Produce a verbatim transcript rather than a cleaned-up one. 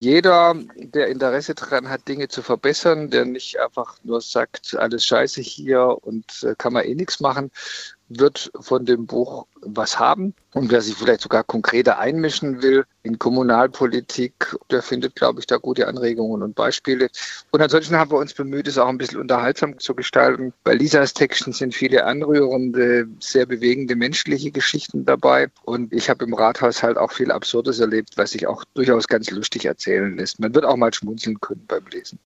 Jeder, der Interesse daran hat, Dinge zu verbessern, der nicht einfach nur sagt, alles scheiße hier und äh, kann man eh nichts machen, wird von dem Buch was haben. Und wer sich vielleicht sogar konkreter einmischen will in Kommunalpolitik, der findet, glaube ich, da gute Anregungen und Beispiele. Und ansonsten haben wir uns bemüht, es auch ein bisschen unterhaltsam zu gestalten. Bei Lisas Texten sind viele anrührende, sehr bewegende menschliche Geschichten dabei. Und ich habe im Rathaus halt auch viel Absurdes erlebt, was sich auch durchaus ganz lustig erzählen lässt. Man wird auch mal schmunzeln können beim Lesen.